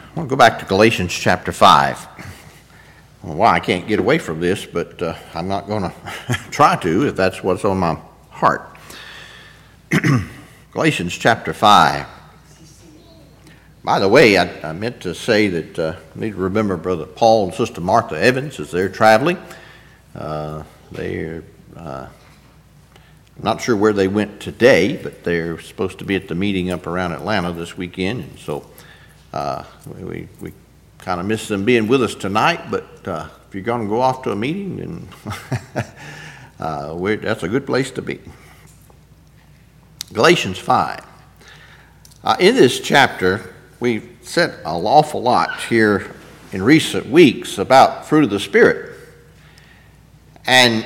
I want to go back to Galatians chapter 5. Well, why I can't get away from this, but I'm not going to try to if that's what's on my heart. Galatians chapter 5. By the way, I meant to say that I need to remember Brother Paul and Sister Martha Evans as they're traveling. They're not sure where they went today, but they're supposed to be at the meeting up around Atlanta this weekend, and so we kind of miss them being with us tonight, but if you're going to go off to a meeting, then that's a good place to be. Galatians 5. In this chapter, we've said an awful lot here in recent weeks about fruit of the Spirit. And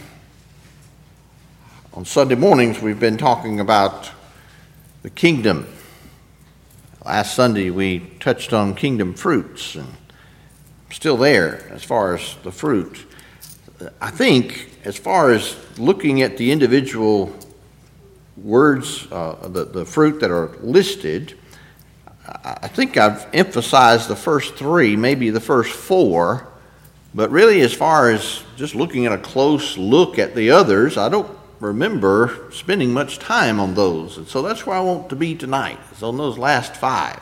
on Sunday mornings, we've been talking about the kingdom. Last Sunday, we touched on kingdom fruits, and still there as far as the fruit. I think as far as looking at the individual words, the fruit that are listed, I think I've emphasized the first three, maybe the first four, but really as far as just looking at a close look at the others, I don't remember spending much time on those. And so that's where I want to be tonight, is on those last five.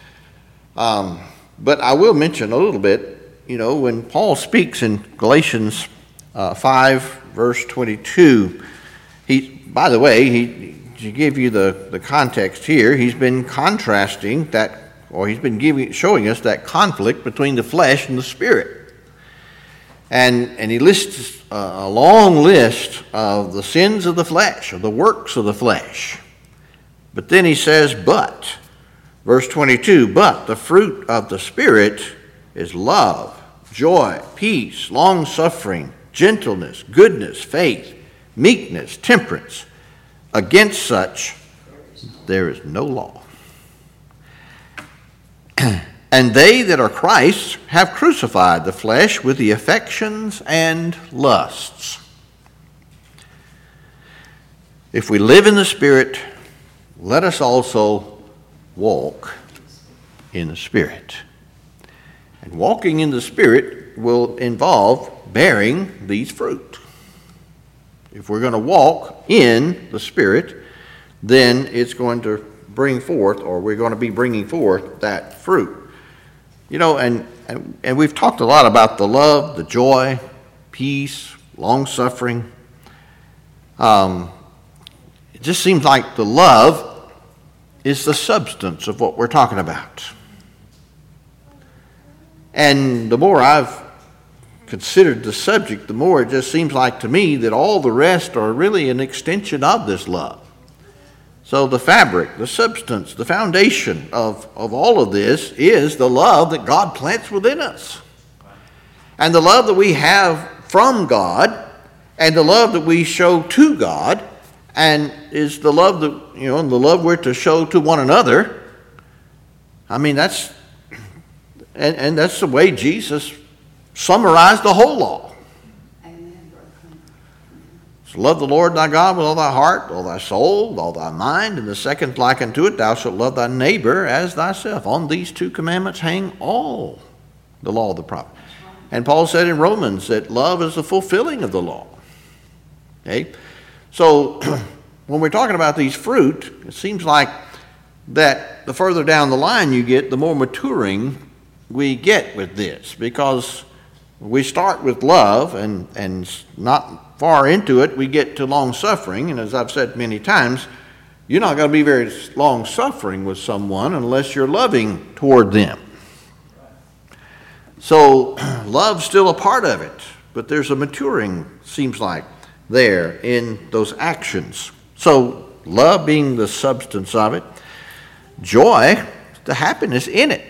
But I will mention a little bit, when Paul speaks in Galatians 5, verse 22, by the way, to give you the context here, he's been contrasting that, or he's been showing us that conflict between the flesh and the spirit. And he lists a long list of the sins of the flesh, of the works of the flesh. But then he says, but, verse 22, but the fruit of the Spirit is love, joy, peace, long-suffering, gentleness, goodness, faith, meekness, temperance. Against such there is no law. And they that are Christ's have crucified the flesh with the affections and lusts. If we live in the Spirit, let us also walk in the Spirit. And walking in the Spirit will involve bearing these fruit. If we're going to walk in the Spirit, then it's going to bring forth, or we're going to be bringing forth that fruit. And we've talked a lot about the love, the joy, peace, long-suffering. It just seems like the love is the substance of what we're talking about. And the more I've considered the subject, the more it just seems like to me that all the rest are really an extension of this love. So the fabric, the substance, the foundation of all of this is the love that God plants within us. And the love that we have from God, and the love that we show to God, and is the love that, and the love we're to show to one another. I mean, that's the way Jesus summarized the whole law. So love the Lord thy God with all thy heart, all thy soul, all thy mind, and the second like unto it, thou shalt love thy neighbor as thyself. On these two commandments hang all the law of the prophet. And Paul said in Romans that love is the fulfilling of the law. Okay? So when we're talking about these fruit, it seems like that the further down the line you get, the more maturing we get with this, because we start with love, and not far into it we get to long-suffering. And as I've said many times, you're not going to be very long-suffering with someone unless you're loving toward them. So love's still a part of it, but there's a maturing, seems like, there in those actions. So love being the substance of it, joy, the happiness in it.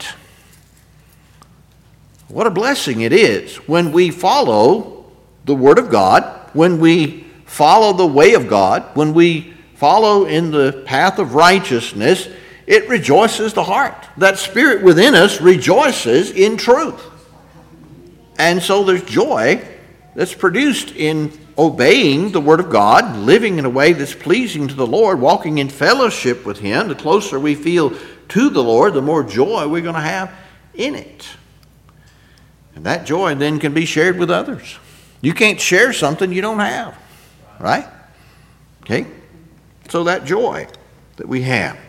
What a blessing it is when we follow the Word of God, when we follow the way of God, when we follow in the path of righteousness. It rejoices the heart. That spirit within us rejoices in truth. And so there's joy that's produced in obeying the Word of God, living in a way that's pleasing to the Lord, walking in fellowship with Him. The closer we feel to the Lord, the more joy we're going to have in it. And that joy then can be shared with others. You can't share something you don't have, right? Okay? So that joy that we have.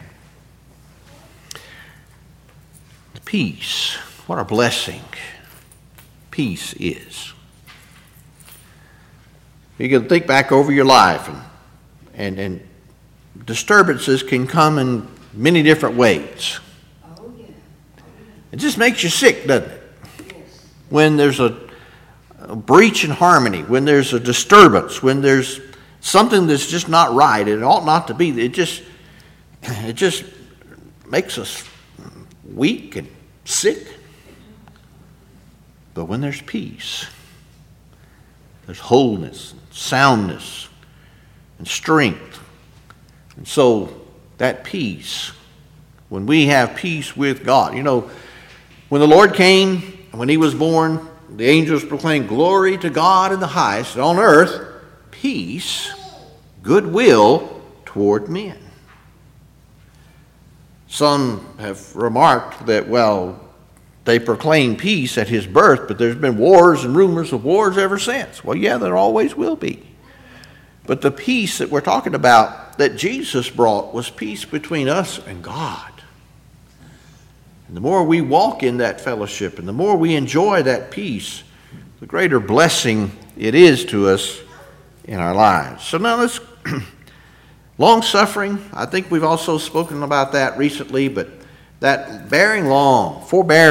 Peace. What a blessing peace is. You can think back over your life, and disturbances can come in many different ways. It just makes you sick, doesn't it? When there's a breach in harmony, when there's a disturbance, when there's something that's just not right, it ought not to be. It just makes us weak and sick. But when there's peace, there's wholeness, soundness, and strength. And so that peace, when we have peace with God, when the Lord came, when he was born, the angels proclaimed, "Glory to God in the highest, and on earth, peace, goodwill toward men." Some have remarked that, they proclaimed peace at his birth, but there's been wars and rumors of wars ever since. Well, yeah, there always will be. But the peace that we're talking about that Jesus brought was peace between us and God. And the more we walk in that fellowship and the more we enjoy that peace, the greater blessing it is to us in our lives. So now let's long-suffering. I think we've also spoken about that recently, but that bearing long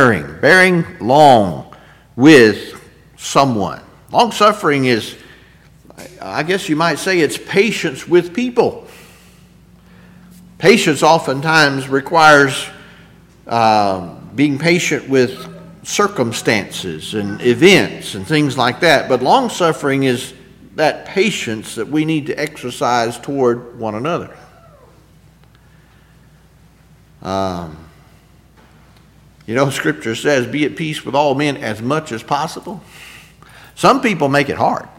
with someone. Long-suffering is, I guess you might say, it's patience with people. Patience oftentimes requires being patient with circumstances and events and things like that. But long-suffering is that patience that we need to exercise toward one another. Scripture says, "Be at peace with all men as much as possible." Some people make it hard.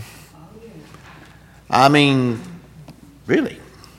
I mean, really.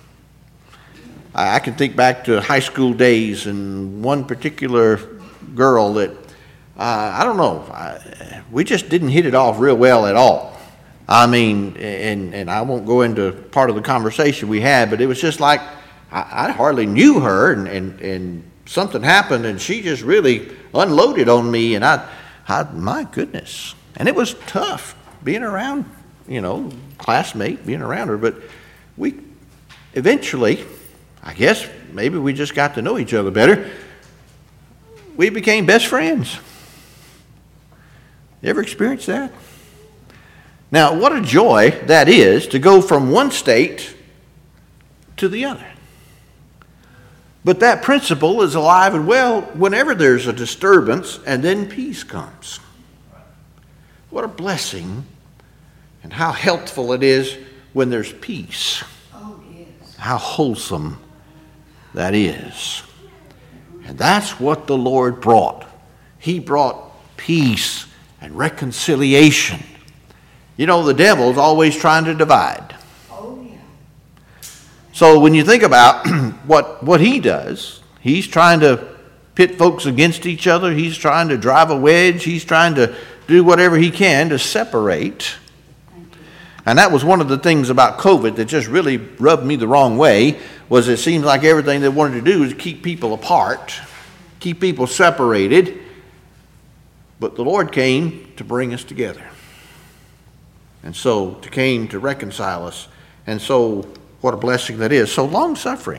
I can think back to high school days and one particular girl that, I don't know, we just didn't hit it off real well at all. I mean, and I won't go into part of the conversation we had, but it was just like I hardly knew her, and something happened, and she just really unloaded on me, and I my goodness. And it was tough being around, classmate, being around her, but we eventually, I guess maybe we just got to know each other better. We became best friends. You ever experienced that? Now, what a joy that is to go from one state to the other. But that principle is alive and well whenever there's a disturbance and then peace comes. What a blessing, and how helpful it is when there's peace. Oh, yes. How wholesome that is. And that's what the Lord brought. He brought peace and reconciliation. The devil's always trying to divide. Oh, yeah. So when you think about what he does, he's trying to pit folks against each other. He's trying to drive a wedge. He's trying to do whatever he can to separate. And that was one of the things about COVID that just really rubbed me the wrong way, was it seems like everything they wanted to do is keep people apart, keep people separated. But the Lord came to bring us together. And so came to reconcile us. And so what a blessing that is. So long-suffering.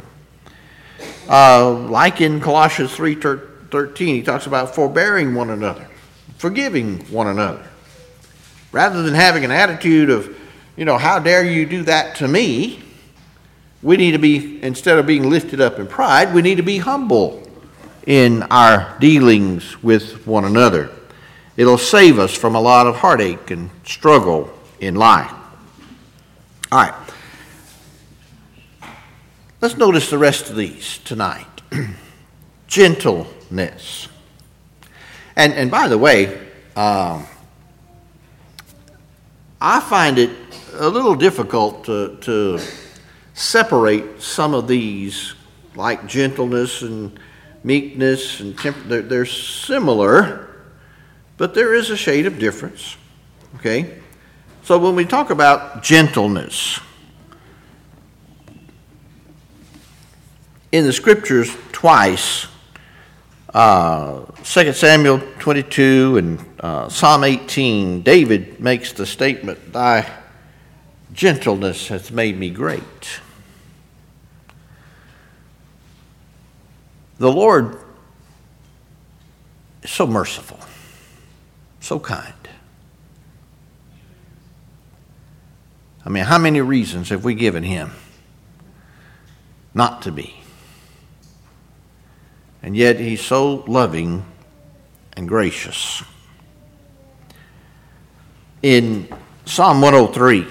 Like in Colossians 3:13, he talks about forbearing one another, forgiving one another. Rather than having an attitude of, how dare you do that to me, we need to be, instead of being lifted up in pride, we need to be humble in our dealings with one another. It'll save us from a lot of heartache and struggle in life. All right. Let's notice the rest of these tonight. Gentleness. And by the way, I find it a little difficult to separate some of these, like gentleness and meekness, and they're similar, but there is a shade of difference. Okay? So when we talk about gentleness, in the scriptures twice, 2 Samuel 22 and Psalm 18, David makes the statement, "Thy gentleness hath made me great." The Lord is so merciful, so kind. I mean, how many reasons have we given him not to be? And yet he's so loving and gracious. In Psalm 103,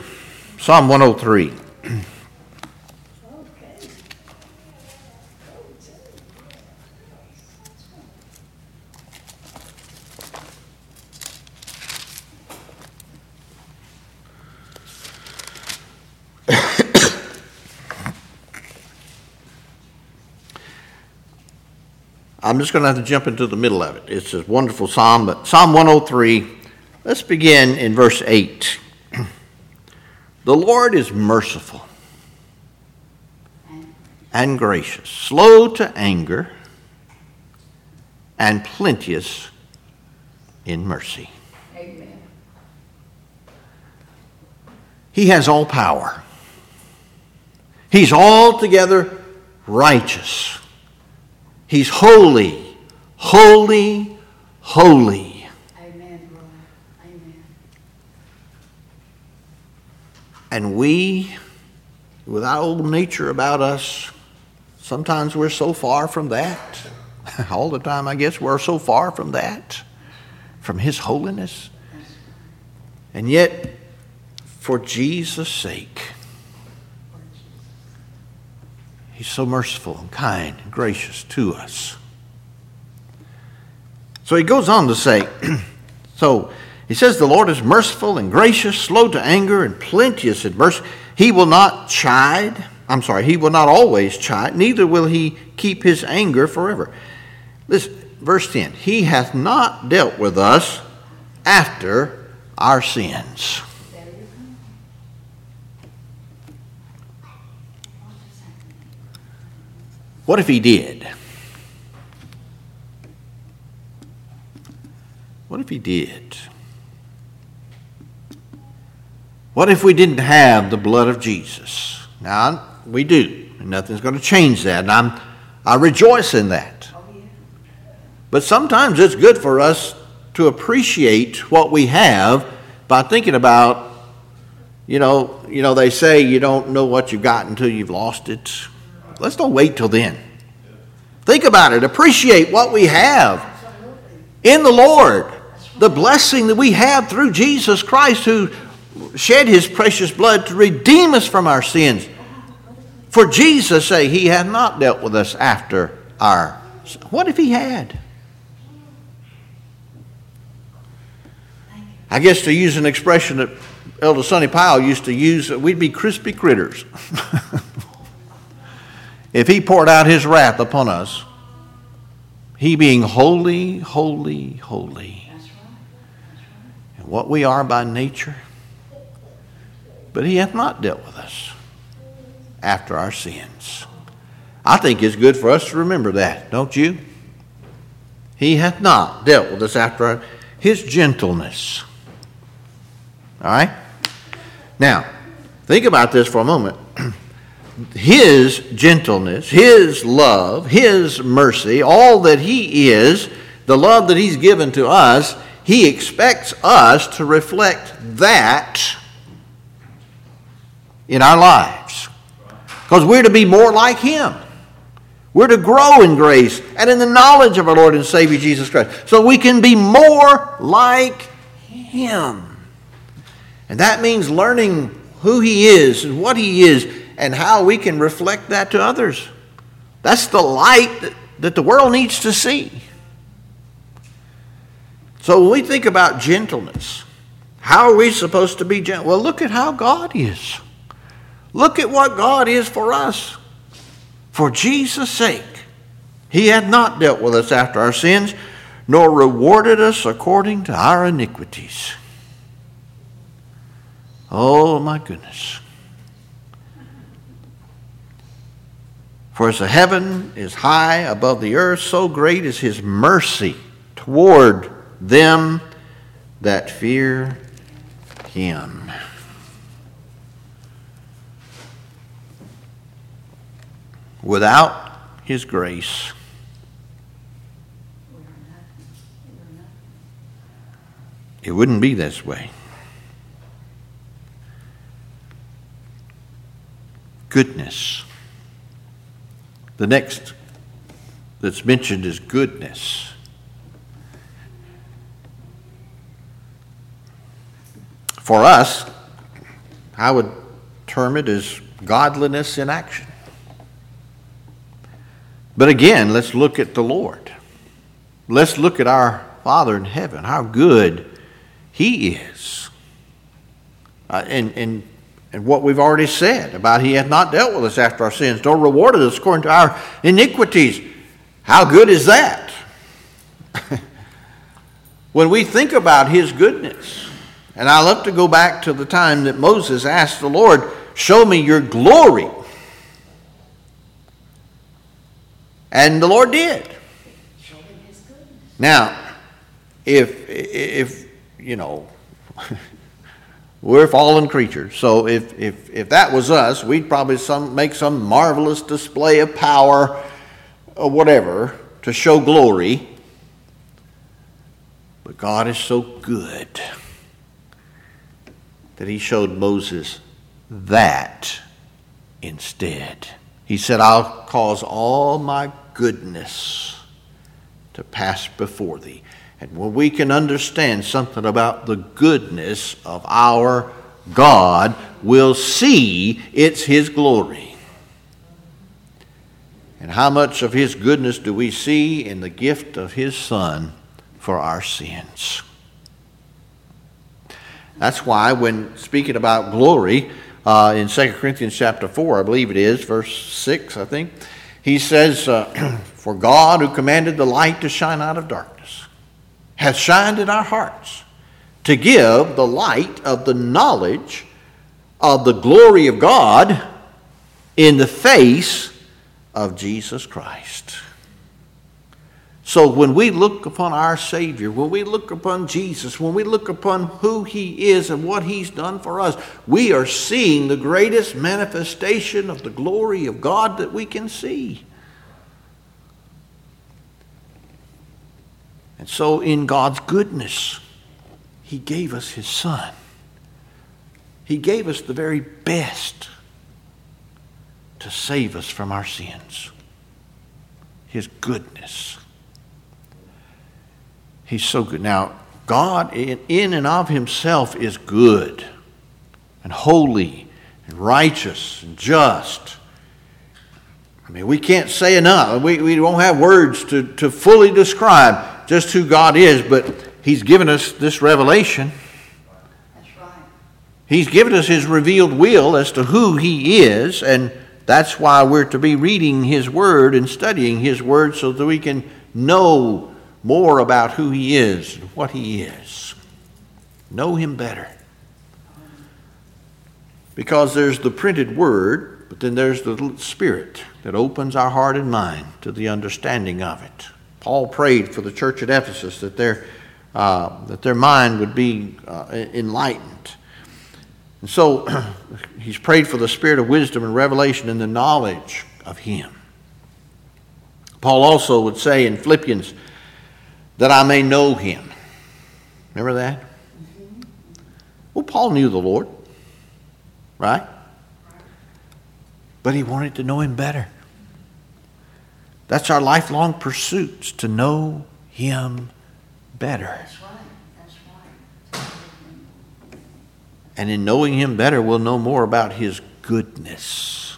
I'm just going to have to jump into the middle of it. It's a wonderful psalm, but Psalm 103, let's begin in verse 8. The Lord is merciful and gracious, slow to anger, and plenteous in mercy. Amen. He has all power. He's altogether righteous. He's holy, holy, holy. Amen, Lord. Amen. And we, with our old nature about us, sometimes we're so far from that. All the time, I guess, we're so far from that, from his holiness. And yet, for Jesus' sake, he's so merciful and kind and gracious to us. So he goes on to say, so he says, the Lord is merciful and gracious, slow to anger, and plenteous in mercy. He will not he will not always chide, neither will he keep his anger forever. Listen, verse 10, he hath not dealt with us after our sins. What if he did? What if he did? What if we didn't have the blood of Jesus? Now, we do, and nothing's going to change that, and I rejoice in that. But sometimes it's good for us to appreciate what we have by thinking about, you know, they say you don't know what you've got until you've lost it. Let's don't wait till then. Think about it. Appreciate what we have in the Lord. The blessing that we have through Jesus Christ, who shed his precious blood to redeem us from our sins. For Jesus' sake, he hath not dealt with us after our sins. What if he had? I guess, to use an expression that Elder Sonny Powell used to use, we'd be crispy critters. If he poured out his wrath upon us, he being holy, holy, holy, and what we are by nature, but he hath not dealt with us after our sins. I think it's good for us to remember that, don't you? He hath not dealt with us after his gentleness. All right? Now, think about this for a moment. His gentleness, his love, his mercy, all that he is, the love that he's given to us, he expects us to reflect that in our lives. Because we're to be more like him. We're to grow in grace and in the knowledge of our Lord and Savior Jesus Christ, so we can be more like him. And that means learning who he is and what he is, and how we can reflect that to others. That's the light that the world needs to see. So when we think about gentleness, how are we supposed to be gentle? Well, look at how God is. Look at what God is for us. For Jesus' sake, He hath not dealt with us after our sins, nor rewarded us according to our iniquities. Oh, my goodness. For as the heaven is high above the earth, so great is his mercy toward them that fear him. Without his grace, it wouldn't be this way. Goodness. The next that's mentioned is goodness. For us, I would term it as godliness in action. But again, let's look at the Lord. Let's look at our Father in heaven, how good he is. And what we've already said about he hath not dealt with us after our sins, nor rewarded us according to our iniquities. How good is that? When we think about his goodness, and I love to go back to the time that Moses asked the Lord, show me your glory. And the Lord did. Now, if you know, we're fallen creatures. So if that was us, we'd probably make some marvelous display of power or whatever to show glory. But God is so good that he showed Moses that instead. He said, I'll cause all my goodness to pass before thee. And when we can understand something about the goodness of our God, we'll see it's his glory. And how much of his goodness do we see in the gift of his Son for our sins? That's why when speaking about glory, in 2 Corinthians chapter 4, I believe it is, verse 6, I think, he says, for God who commanded the light to shine out of darkness hath shined in our hearts to give the light of the knowledge of the glory of God in the face of Jesus Christ. So when we look upon our Savior, when we look upon Jesus, when we look upon who he is and what he's done for us, we are seeing the greatest manifestation of the glory of God that we can see. And so in God's goodness, he gave us his Son. He gave us the very best to save us from our sins. His goodness. He's so good. Now, God in and of himself is good and holy and righteous and just. I mean, we can't say enough. We don't have words to fully describe just who God is, but he's given us this revelation. That's right. He's given us his revealed will as to who he is, and that's why we're to be reading his word and studying his word so that we can know more about who he is and what he is. Know him better. Because there's the printed word, but then there's the Spirit that opens our heart and mind to the understanding of it. Paul prayed for the church at Ephesus that their mind would be enlightened. And so he's prayed for the spirit of wisdom and revelation and the knowledge of him. Paul also would say in Philippians, that I may know him. Remember that? Mm-hmm. Well, Paul knew the Lord, right? But he wanted to know him better. That's our lifelong pursuits, to know him better. That's right. That's right. And in knowing him better, we'll know more about his goodness.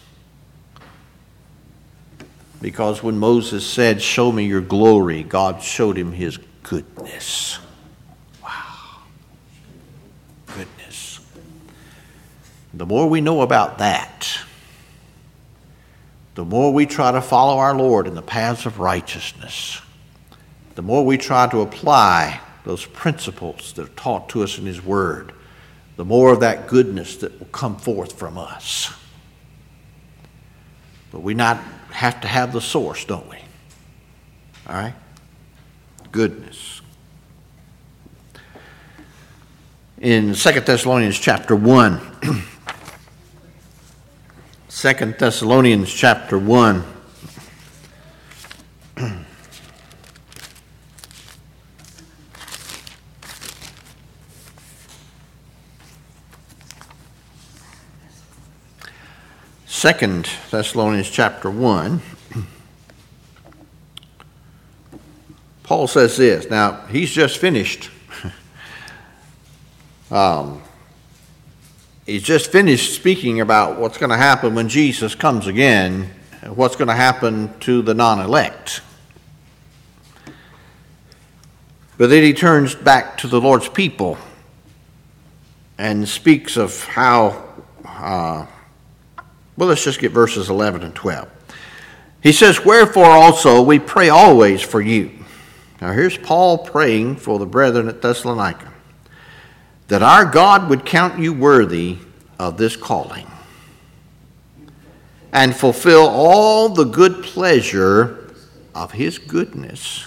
Because when Moses said, show me your glory, God showed him his goodness. Wow. Goodness. The more we know about that, the more we try to follow our Lord in the paths of righteousness, the more we try to apply those principles that are taught to us in His Word, the more of that goodness that will come forth from us. But we not have to have the source, don't we? All right? Goodness. In 2 Thessalonians chapter 1, 2 Thessalonians chapter 1, Second Thessalonians chapter 1, Paul says this. Now, he's just finished. He's just finished speaking about what's going to happen when Jesus comes again, what's going to happen to the non-elect. But then he turns back to the Lord's people and speaks of how... Well, let's just get verses 11 and 12. He says, "Wherefore also we pray always for you." Now here's Paul praying for the brethren at Thessalonica, "that our God would count you worthy of this calling, and fulfill all the good pleasure of His goodness,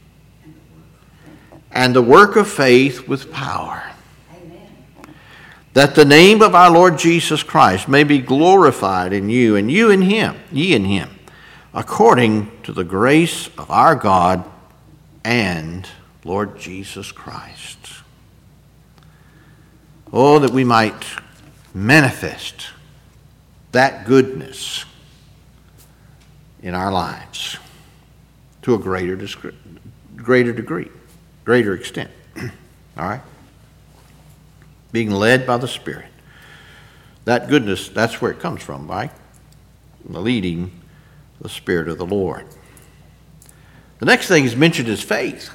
and the work of faith with power, that the name of our Lord Jesus Christ may be glorified in you, and you in Him, ye in Him, according to the grace of our God and Lord Jesus Christ." Oh, that we might manifest that goodness in our lives to a greater degree, greater extent. All right? Being led by the Spirit. That goodness, that's where it comes from, right? Leading the Spirit of the Lord. The next thing is mentioned is faith.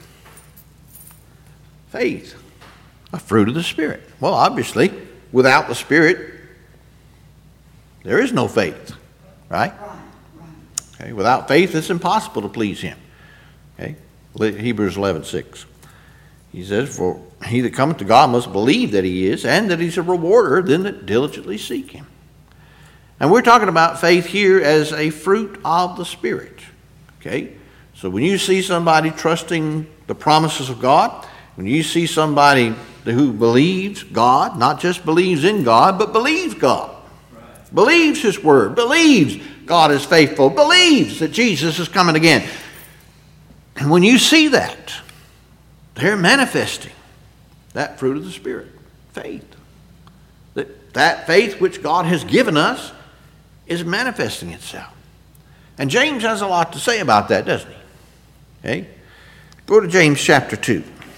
Faith, a fruit of the Spirit. Well, obviously, without the Spirit, there is no faith, right? Okay, without faith, it's impossible to please Him. Okay, Hebrews 11:6. He says, "For he that cometh to God must believe that He is, and that He's a rewarder of them that diligently seek Him." And we're talking about faith here as a fruit of the Spirit. Okay? So when you see somebody trusting the promises of God, when you see somebody who believes God, not just believes in God, but believes God, right, believes His Word, believes God is faithful, believes that Jesus is coming again. And when you see that, they're manifesting that fruit of the Spirit, faith. That faith which God has given us is manifesting itself. And James has a lot to say about that, doesn't he? Okay? Go to James chapter 2.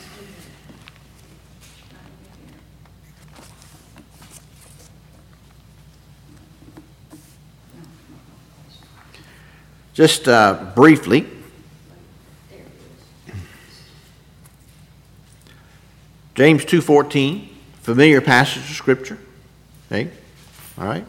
Just briefly. James 2:14, familiar passage of Scripture. Okay? All right?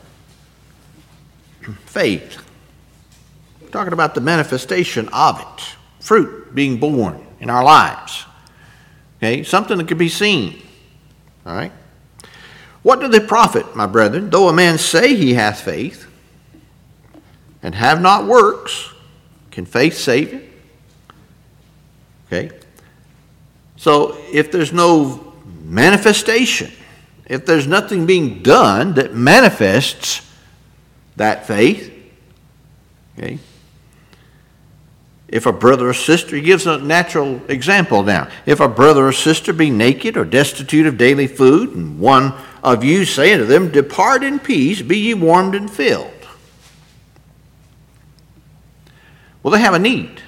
Faith. We're talking about the manifestation of it. Fruit being born in our lives. Okay? Something that can be seen. All right? "What doth it profit, my brethren, though a man say he hath faith, and have not works? Can faith save him?" Okay? So if there's no manifestation, if there's nothing being done that manifests that faith, okay, if a brother or sister, he gives a natural example now. If a brother or sister be naked or destitute of daily food, and one of you say unto them, "Depart in peace, be ye warmed and filled." Well, they have a need.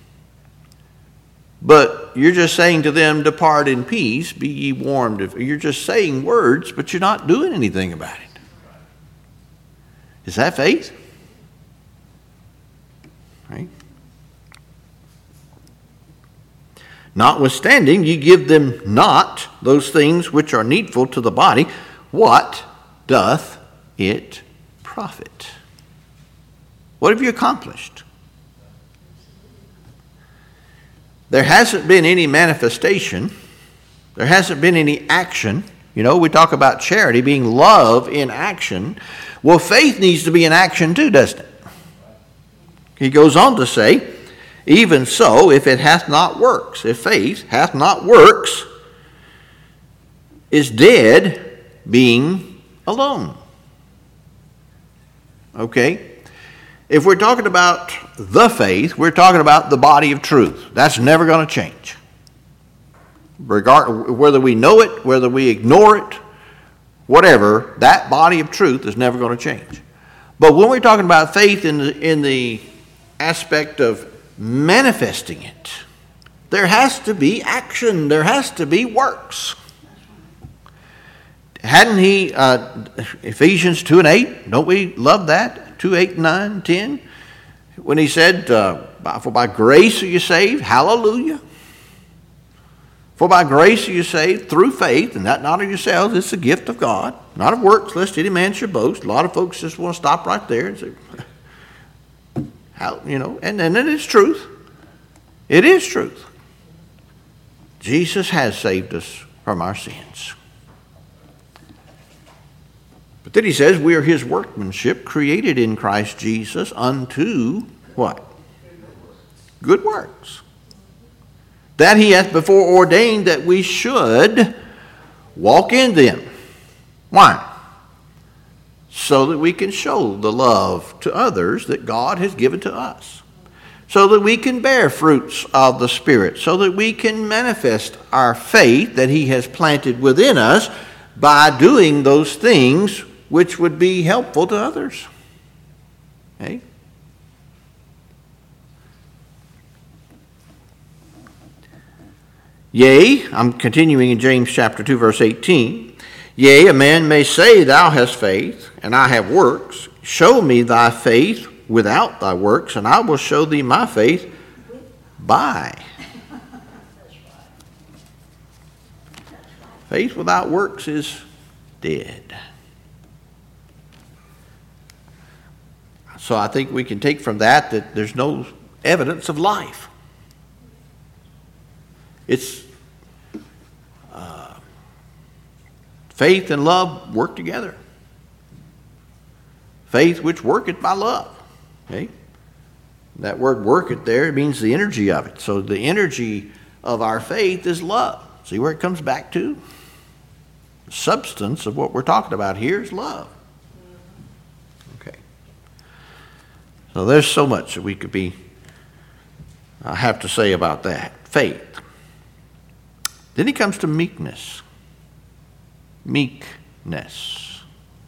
But you're just saying to them, "Depart in peace, be ye warmed." You're just saying words, but you're not doing anything about it. Is that faith? Right? "Notwithstanding, ye give them not those things which are needful to the body. What doth it profit?" What have you accomplished? There hasn't been any manifestation. There hasn't been any action. You know, we talk about charity being love in action. Well, faith needs to be in action too, doesn't it? He goes on to say, even so, if it hath not works, if faith hath not works, is dead, being alone. Okay? If we're talking about the faith, we're talking about the body of truth. That's never going to change. Whether we know it, whether we ignore it, whatever, that body of truth is never going to change. But when we're talking about faith in the aspect of manifesting it, there has to be action. There has to be works. Hadn't he, Ephesians 2 and 8, don't we love that? 2, 8, 9, 10, when he said, for by grace are you saved, hallelujah. For by grace are you saved through faith, and that not of yourselves, it's a gift of God, not of works, lest any man should boast. A lot of folks just want to stop right there and say, how, you know, and then it's truth. It is truth. Jesus has saved us from our sins. But then he says, we are his workmanship, created in Christ Jesus unto what? Good works. That he hath before ordained that we should walk in them. Why? So that we can show the love to others that God has given to us. So that we can bear fruits of the Spirit. So that we can manifest our faith that he has planted within us by doing those things which would be helpful to others. Okay? Yea, I'm continuing in James chapter 2, verse 18. Yea, a man may say, thou hast faith, and I have works. Show me thy faith without thy works, and I will show thee my faith by. Faith without works is dead. So I think we can take from that there's no evidence of life. It's faith and love work together. Faith which worketh by love. Okay? That word worketh there means the energy of it. So the energy of our faith is love. See where it comes back to? The substance of what we're talking about here is love. Okay. So there's so much that we could have to say about that. Faith. Then he comes to meekness. Meekness.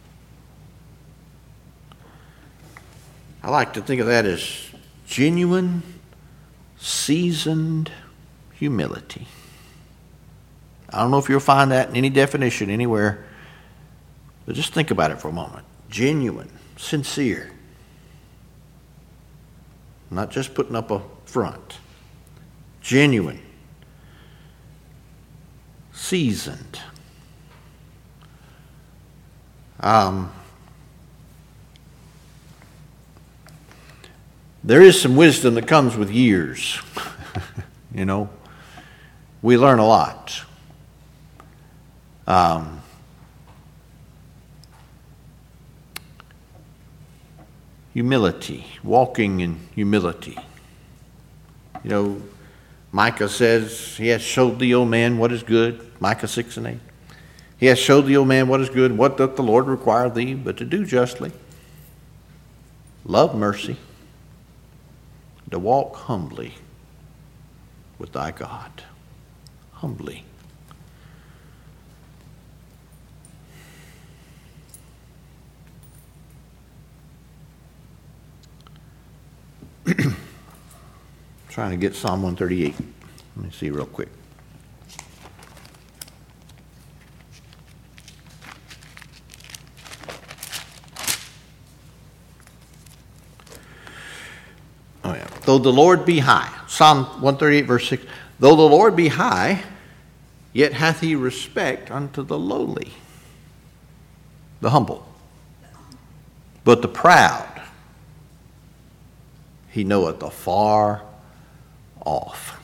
I like to think of that as genuine, seasoned humility. I don't know if you'll find that in any definition anywhere, but just think about it for a moment. Genuine, sincere. Not just putting up a front. Genuine. Seasoned. There is some wisdom that comes with years. You know, we learn a lot. Humility, walking in humility. You know, Micah says, he has showed thee, O man, what is good. Micah 6 and 8. He has showed thee, O man, what is good. What doth the Lord require thee but to do justly, love mercy, to walk humbly with thy God. Humbly. Trying to get Psalm 138. Let me see real quick. Oh yeah. Though the Lord be high. Psalm 138 verse 6. Though the Lord be high, yet hath he respect unto the lowly, the humble. But the proud He knoweth afar off.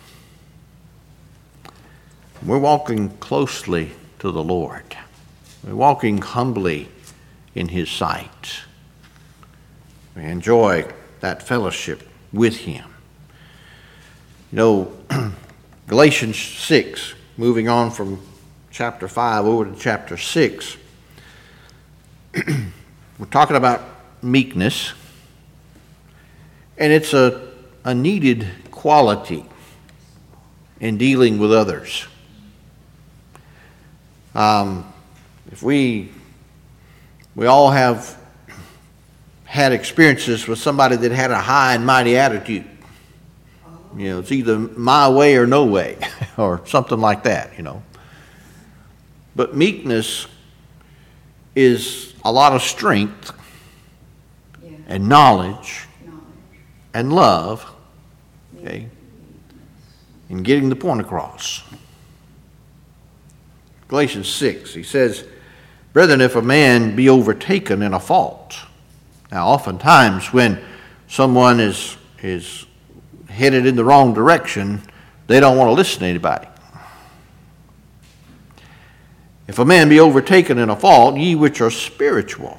We're walking closely to the Lord. We're walking humbly in his sight. We enjoy that fellowship with him. You know, Galatians 6, moving on from chapter 5 over to chapter 6, we're talking about meekness, and it's a needed quality in dealing with others. If we all have had experiences with somebody that had a high and mighty attitude. You know, it's either my way or no way, or something like that, you know. But meekness is a lot of strength and knowledge and love, okay, in getting the point across. Galatians 6, he says, "Brethren, if a man be overtaken in a fault." Now, oftentimes when someone is headed in the wrong direction, they don't want to listen to anybody. "If a man be overtaken in a fault, ye which are spiritual."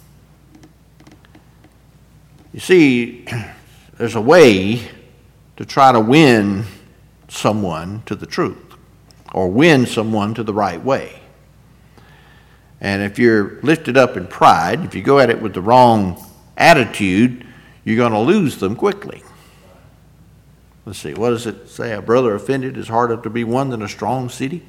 You see, there's a way to try to win someone to the truth, or win someone to the right way. And if you're lifted up in pride, if you go at it with the wrong attitude, you're going to lose them quickly. Let's see, what does it say? "A brother offended is harder to be won than a strong city."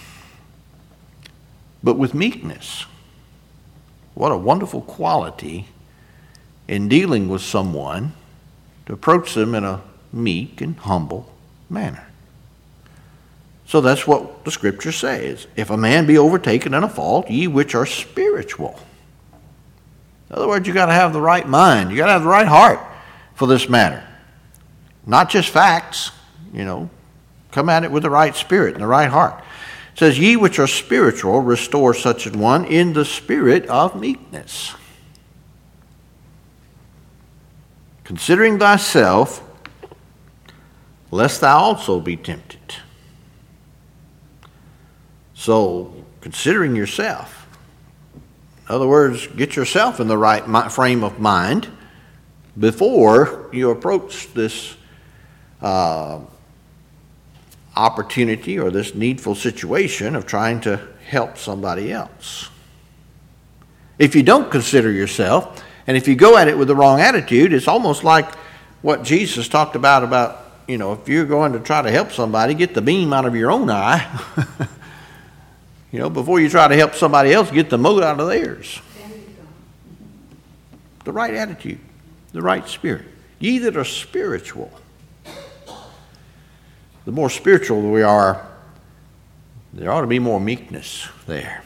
But with meekness, what a wonderful quality in dealing with someone, to approach them in a meek and humble manner. So that's what the scripture says. "If a man be overtaken in a fault, ye which are spiritual." In other words, you got to have the right mind. You got to have the right heart for this matter. Not just facts, you know. Come at it with the right spirit and the right heart. It says, "Ye which are spiritual, restore such an one in the spirit of meekness, considering thyself, lest thou also be tempted." So, considering yourself. In other words, get yourself in the right frame of mind before you approach this opportunity or this needful situation of trying to help somebody else. If you don't consider yourself, and if you go at it with the wrong attitude, it's almost like what Jesus talked about, you know, if you're going to try to help somebody, get the beam out of your own eye. You know, before you try to help somebody else, get the mote out of theirs. The right attitude, the right spirit. Ye that are spiritual. The more spiritual we are, there ought to be more meekness there.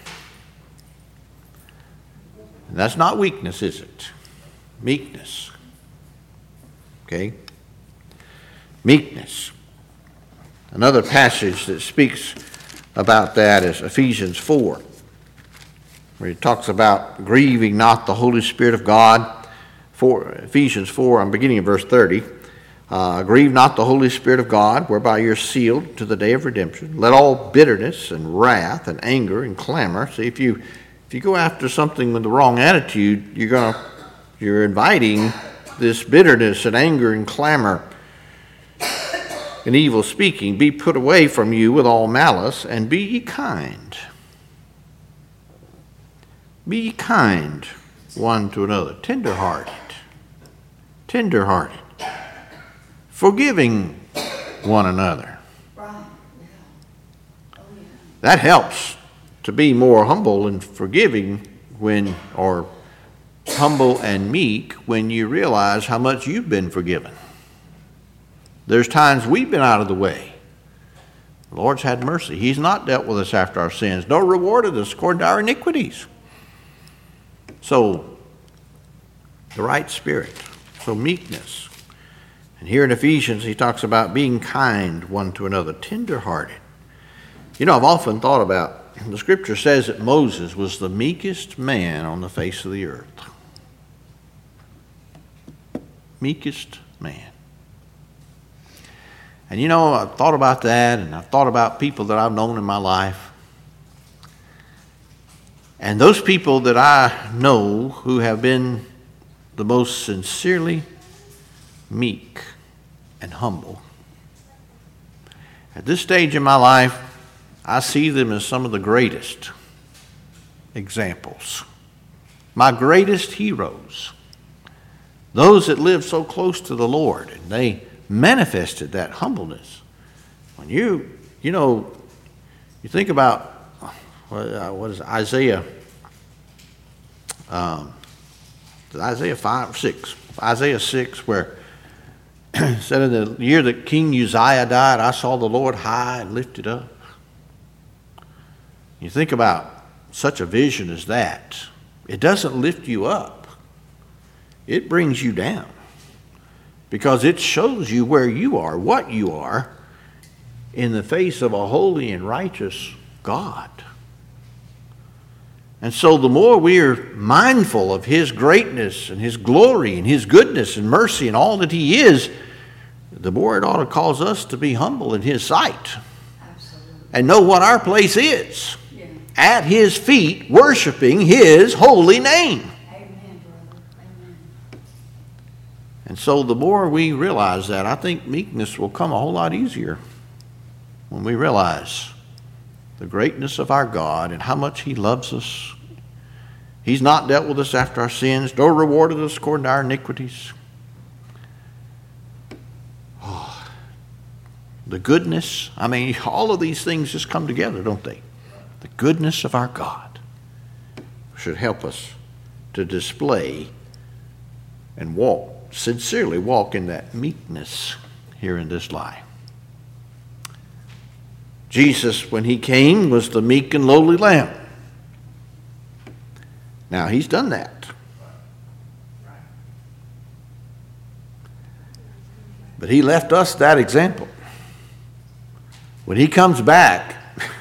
And that's not weakness, is it? Meekness. Okay? Meekness. Another passage that speaks about that is Ephesians 4, where he talks about grieving not the Holy Spirit of God. Ephesians 4, I'm beginning at verse 30. "Grieve not the Holy Spirit of God, whereby you're sealed to the day of redemption. Let all bitterness and wrath and anger and clamor." See, if you go after something with the wrong attitude, you're inviting this bitterness and anger and clamor and evil speaking. "Be put away from you with all malice, and be ye kind." Be ye kind one to another, tender-hearted, forgiving one another. Right, yeah. Oh, yeah. That helps to be more humble and forgiving or humble and meek when you realize how much you've been forgiven. There's times we've been out of the way. The Lord's had mercy. He's not dealt with us after our sins, nor rewarded us according to our iniquities. So, the right spirit. So, meekness. And here in Ephesians, he talks about being kind one to another, tender-hearted. You know, I've often thought about, the scripture says that Moses was the meekest man on the face of the earth. Meekest man. And I've thought about that, and I've thought about people that I've known in my life. And those people that I know who have been the most sincerely meek and humble, at this stage in my life, I see them as some of the greatest examples. My greatest heroes. Those that lived so close to the Lord, and they manifested that humbleness. When you think about what is it, Isaiah 5 or 6, Isaiah 6, where it said, in the year that King Uzziah died, I saw the Lord high and lifted up. You think about such a vision as that. It doesn't lift you up. It brings you down. Because it shows you where you are, what you are, in the face of a holy and righteous God. And so the more we are mindful of His greatness and His glory and His goodness and mercy and all that He is, the more it ought to cause us to be humble in His sight. Absolutely. And know what our place is. Yeah. At His feet, worshiping His holy name. Amen, brother. Amen. And so the more we realize that, I think meekness will come a whole lot easier when we realize the greatness of our God and how much He loves us. He's not dealt with us after our sins, nor rewarded us according to our iniquities. Oh, the goodness, all of these things just come together, don't they? The goodness of our God should help us to display and sincerely walk in that meekness here in this life. Jesus, when He came, was the meek and lowly lamb. Now, He's done that. But He left us that example. When He comes back,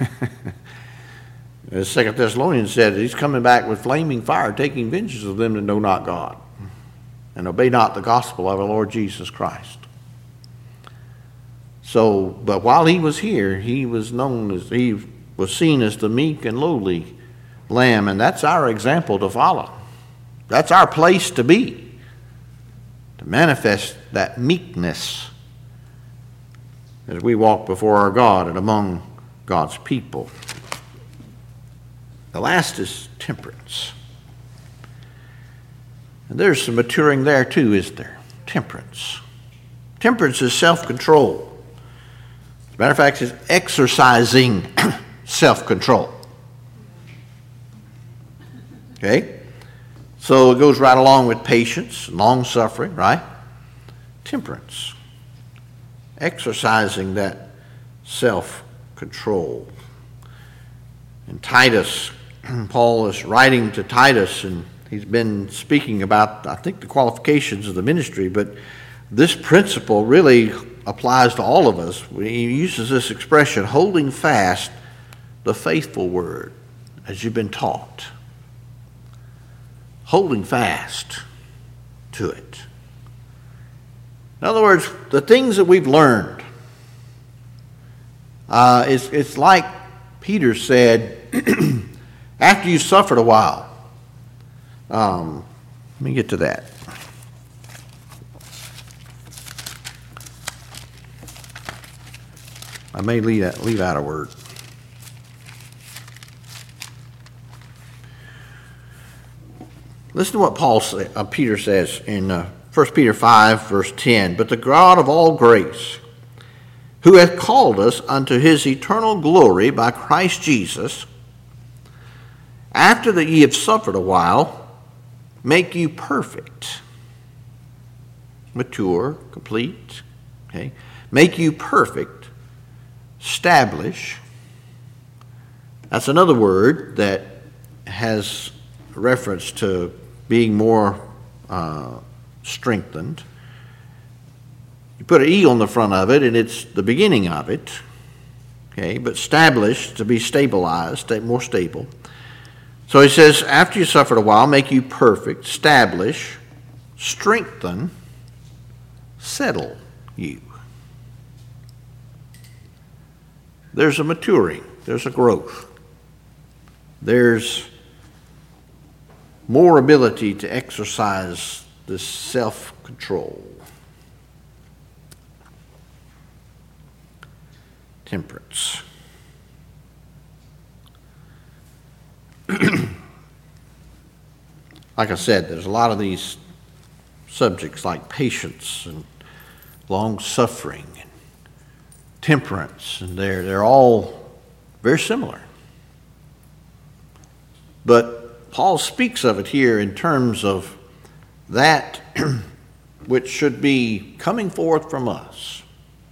as 2 Thessalonians said, He's coming back with flaming fire, taking vengeance of them that know not God and obey not the gospel of our Lord Jesus Christ. So, but while He was here, He was seen as the meek and lowly lamb, and that's our example to follow. That's our place to be, to manifest that meekness as we walk before our God and among God's people. The last is temperance. And there's some maturing there too, isn't there? Temperance. Temperance is self-control. As a matter of fact, it's exercising self-control. Okay? So it goes right along with patience, long-suffering, right? Temperance. Exercising that self-control. In Titus, Paul is writing to Titus, and he's been speaking about, I think, the qualifications of the ministry, but this principle really applies to all of us. He uses this expression, holding fast the faithful word as you've been taught. Holding fast to it. In other words, the things that we've learned, it's like Peter said, after you've suffered a while. Let me get to that. I may leave out a word. Listen to what Peter says in 1 Peter 5, verse 10. But the God of all grace, who hath called us unto His eternal glory by Christ Jesus, after that ye have suffered a while, make you perfect, mature, complete, okay? Make you perfect, establish. That's another word that has reference to being more strengthened. You put an E on the front of it, and it's the beginning of it. Okay, but established, to be stabilized, more stable. So he says, after you suffered a while, make you perfect, establish, strengthen, settle you. There's a maturing, there's a growth, there's more ability to exercise this self-control. Temperance. Like I said, there's a lot of these subjects like patience and long-suffering and temperance, and they're all very similar. But Paul speaks of it here in terms of that which should be coming forth from us.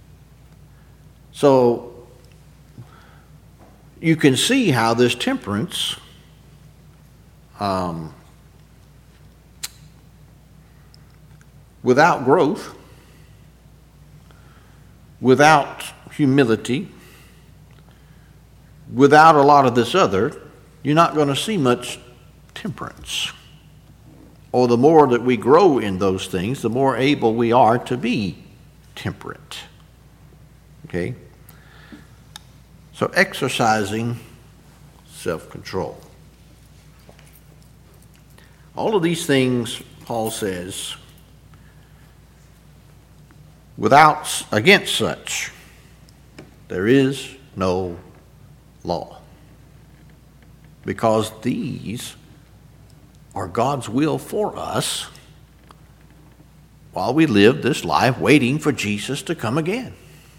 So you can see how this temperance without growth, without humility, without a lot of this other, you're not going to see much temperance. Or the more that we grow in those things, the more able we are to be temperate. Okay? So exercising self-control. All of these things, Paul says, against such, there is no law. Because these are God's will for us while we live this life waiting for Jesus to come again.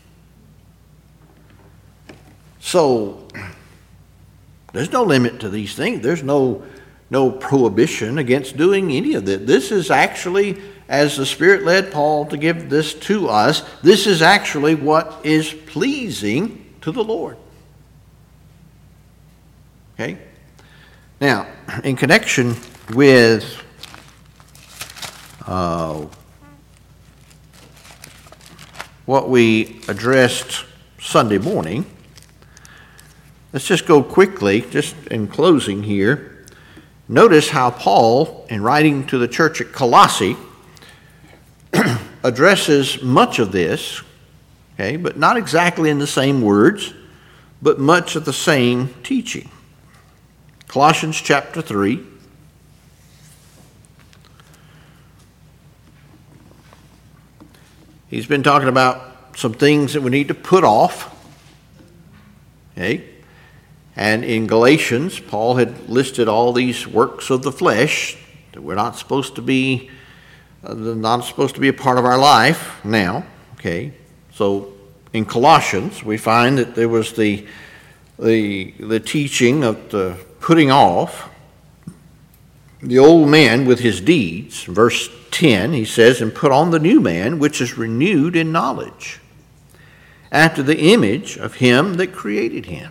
So, there's no limit to these things. There's no prohibition against doing any of this. This is actually, as the Spirit led Paul to give this to us, this is actually what is pleasing to the Lord. Okay? Now, in connection with what we addressed Sunday morning, let's just go quickly, just in closing here. Notice how Paul, in writing to the church at Colossae, addresses much of this, okay, but not exactly in the same words, but much of the same teaching. Colossians chapter 3. He's been talking about some things that we need to put off. Okay? And in Galatians, Paul had listed all these works of the flesh that we're not supposed to be a part of our life now. Okay? So in Colossians, we find that there was the teaching of the putting off the old man with his deeds. Verse 10, he says, and put on the new man, which is renewed in knowledge, after the image of him that created him.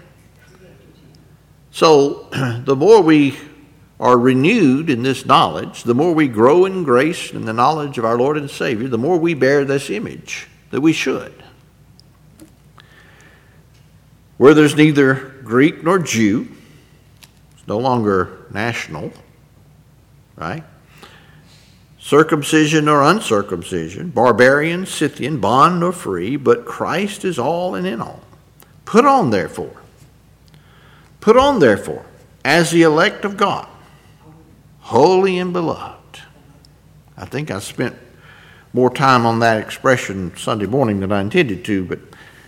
So the more we are renewed in this knowledge, the more we grow in grace and the knowledge of our Lord and Savior, the more we bear this image that we should. Where there's neither Greek nor Jew, it's no longer national, right? Circumcision or uncircumcision, barbarian, Scythian, bond or free, but Christ is all and in all. Put on, therefore, as the elect of God, holy and beloved. I think I spent more time on that expression Sunday morning than I intended to, but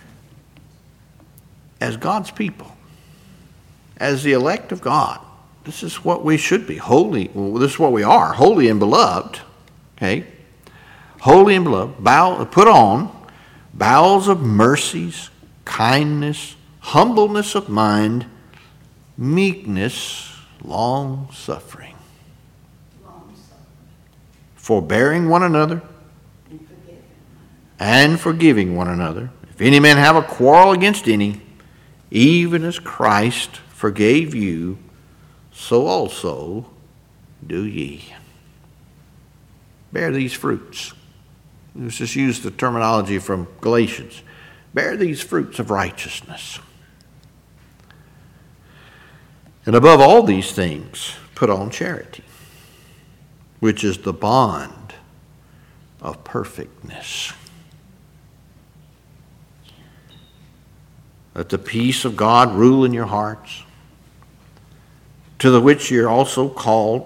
as God's people, as the elect of God, this is what we should be, holy. Well, this is what we are, holy and beloved. Okay? Holy and beloved. Put on bowels of mercies, kindness, humbleness of mind, meekness, long-suffering. Forbearing one another and forgiving one another. If any man have a quarrel against any, even as Christ forgave you, so also do ye. Bear these fruits. Let's just use the terminology from Galatians. Bear these fruits of righteousness. And above all these things, put on charity, which is the bond of perfectness. Let the peace of God rule in your hearts, to which you're also called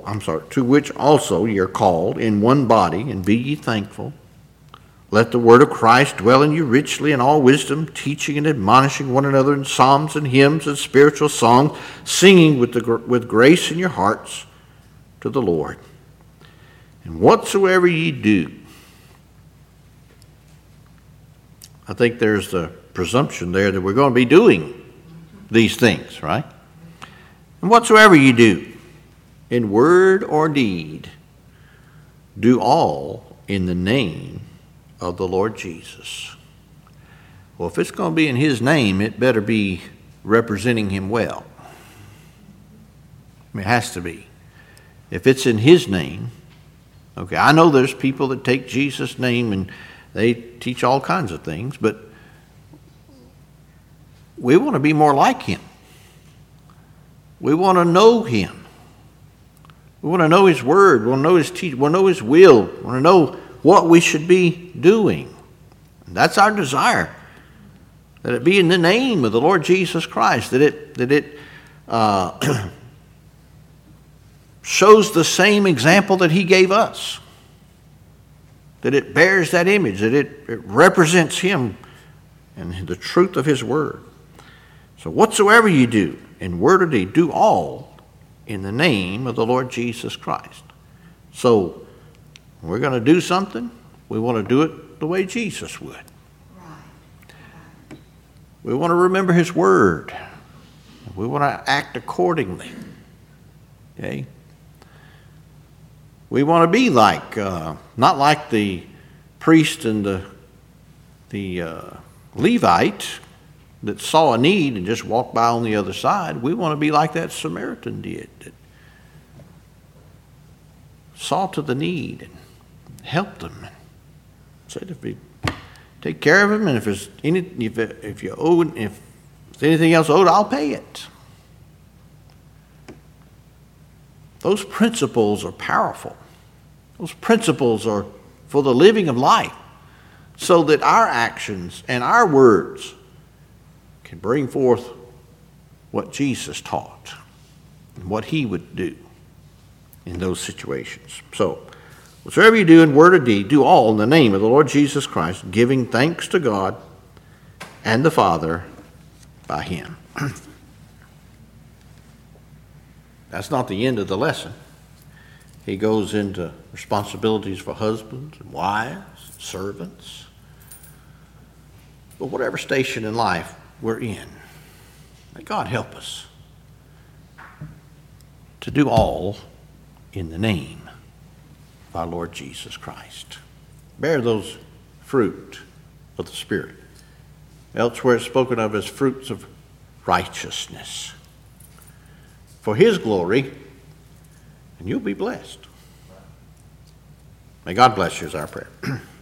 in one body, and be ye thankful. Let the word of Christ dwell in you richly in all wisdom, teaching and admonishing one another in psalms and hymns and spiritual songs, singing with grace in your hearts to the Lord. And whatsoever ye do, I think there's the presumption there that we're going to be doing these things, right? And whatsoever ye do, in word or deed, do all in the name of the Lord Jesus. Well, if it's going to be in his name, it better be representing him well. I mean, it has to be. If it's in his name, okay, I know there's people that take Jesus' name and they teach all kinds of things, but we want to be more like him. We want to know him. We want to know his word. We want to know his teaching. We want to know his will. We want to know what we should be doing. And that's our desire, that it be in the name of the Lord Jesus Christ, that it shows the same example that he gave us, that it bears that image, that it represents him and the truth of his word. So whatsoever you do, in word or deed, do all in the name of the Lord Jesus Christ. So when we're going to do something, we want to do it the way Jesus would. Right. We want to remember his word. We want to act accordingly. Okay? We want to be like, not like the priest and the Levite that saw a need and just walked by on the other side. We want to be like that Samaritan did, that saw to the need and helped them. And said, if we take care of him, and if there's if there's anything else owed, I'll pay it. Those principles are powerful. Those principles are for the living of life, so that our actions and our words can bring forth what Jesus taught and what he would do in those situations. So, whatsoever you do in word or deed, do all in the name of the Lord Jesus Christ, giving thanks to God and the Father by him. That's not the end of the lesson. He goes into responsibilities for husbands and wives, servants. But whatever station in life we're in, may God help us to do all in the name of our Lord Jesus Christ. Bear those fruit of the Spirit. Elsewhere it's spoken of as fruits of righteousness, for his glory, and you'll be blessed. May God bless you is our prayer.